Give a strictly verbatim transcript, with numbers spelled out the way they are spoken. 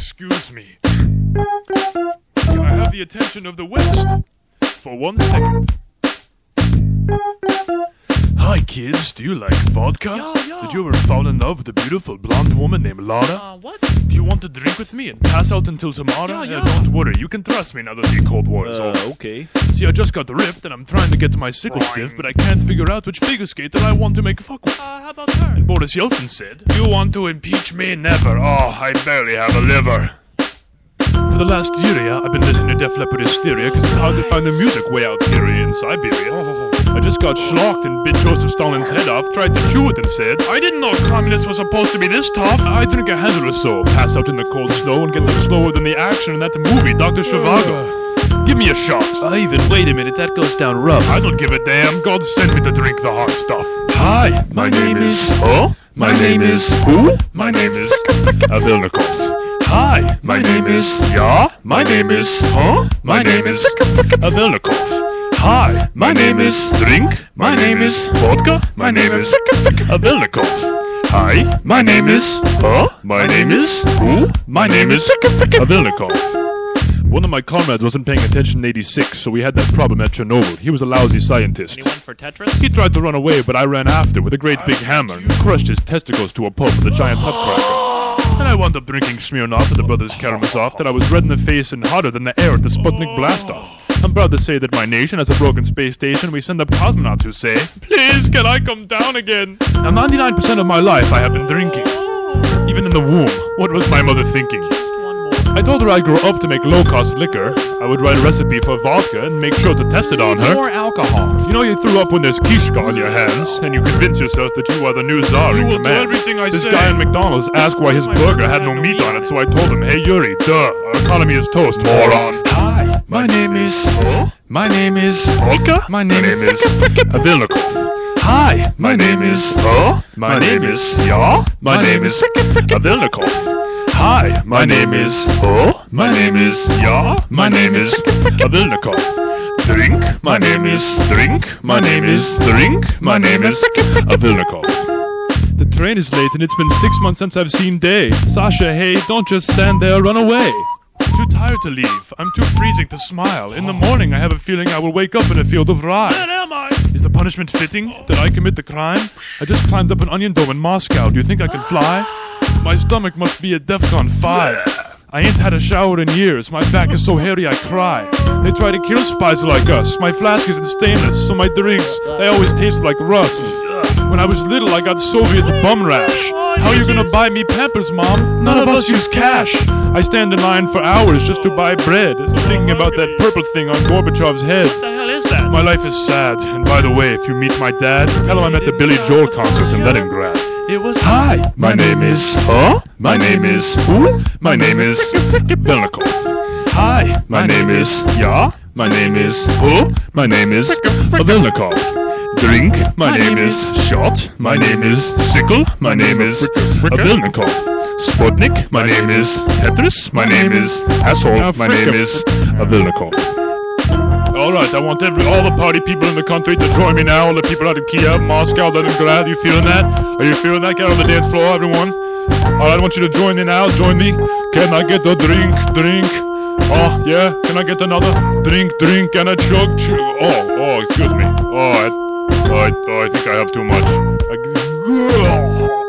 Excuse me. Can I have the attention of the West for one second? Hi kids, do you like vodka? Yeah, yeah. Did you ever fall in love with a beautiful blonde woman named Laura? Uh, what? Do you want to drink with me and pass out until tomorrow? Yeah, Uh, yeah. don't worry, you can trust me now that the Cold War is over. okay. See, I just got ripped and I'm trying to get to my sickle stiff, but I can't figure out which figure skater I want to make fuck with. Uh, how about her? Boris Yeltsin said, "You want to impeach me? Never. Oh, I barely have a liver." For the last year, yeah, I've been listening to Def Leppard Hysteria because it's hard to find the music way out here in Siberia. I just got schlocked and bit Joseph Stalin's head off, tried to chew it and said, "I didn't know communists were supposed to be this tough." I drink a handle or so, pass out in the cold snow and get them slower than the action in that movie, Doctor Zhivago. Give me a shot. Ivan, wait a minute, that goes down rough. I don't give a damn. God sent me to drink the hard stuff. Hi, my name is... Oh? My name is... Who? My name is... Avilnikov. Hi, my name is... Yeah? My name is... Huh? My name is... Avilnikov. Hi, my name is... Drink? My name is... Vodka? My name is... Avilnikov. Hi, my name is... Huh? My name is... Who? My name is... Avilnikov. One of my comrades wasn't paying attention in eighty-six, so we had that problem at Chernobyl. He was a lousy scientist. Anyone for Tetris? He tried to run away, but I ran after with a great big hammer and crushed his testicles to a pulp with a giant nutcracker. And I wound up drinking Smirnoff at the Brothers Karamazov till I was red in the face and hotter than the air at the Sputnik blastoff. I'm proud to say that my nation has a broken space station. We send up cosmonauts who say, "Please, can I come down again?" Now, ninety-nine percent of my life I have been drinking. Even in the womb, what was my mother thinking? I told her I'd grow up to make low-cost liquor. I would write a recipe for vodka and make sure to test it on her. More alcohol. You know you threw up when there's kishka on your hands, and you convince yourself that you are the new czar in command. everything I this say. guy in McDonald's asked why his burger had no meat on it, so I told him, "Hey Yuri, duh, our economy is toast, moron." Hi, my name is... My name is... Vodka? My name is... Avilnikov. Hi, my name is... Oh? My name is... Yeah? My name is... Avilnikov. Hi, my name is... Oh? My name is... Yeah? My name is... Avilnikov. Drink? My name is... Drink? My name is... Drink? My name is... Avilnikov. The train is late and it's been six months since I've seen Day. Sasha, hey, don't just stand there, run away. I'm too tired to leave. I'm too freezing to smile. In the morning I have a feeling I will wake up in a field of rye. Where am I? Is the punishment fitting that I commit the crime? I just climbed up an onion dome in Moscow. Do you think I can fly? My stomach must be at DEFCON five. I ain't had a shower in years. My back is so hairy I cry. They try to kill spies like us. My flask isn't stainless, so my drinks, they always taste like rust. When I was little, I got Soviet bum rash. How you gonna buy me Pampers, Mom? None of us use cash. I stand in line for hours just to buy bread, thinking about that purple thing on Gorbachev's head. What the hell is that? My life is sad. And by the way, if you meet my dad, tell him I'm at the Billy Joel concert in Leningrad. It was... Hi, my name is... Huh? My name is... Who? My name is... Vilnikov. Hi, my name is... Yeah? My name is... Who? My name is... Vilnikov. Drink? My name is... Shot? My name is... Sickle? My name is... Vilnikov. Sputnik? My name is... Tetris? My name is... Asshole? My name is... Vilnikov. Alright, I want every, all the party people in the country to join me now. All the people out in Kiev, Moscow, Leningrad. You feeling that? Are you feeling that? Get on the dance floor, everyone. Alright, I want you to join me now. Join me. Can I get a drink? Drink. Oh, yeah? Can I get another? Drink, drink, and a chug, chug. Oh, oh, excuse me. Oh, I, oh, I, oh, I think I have too much. I,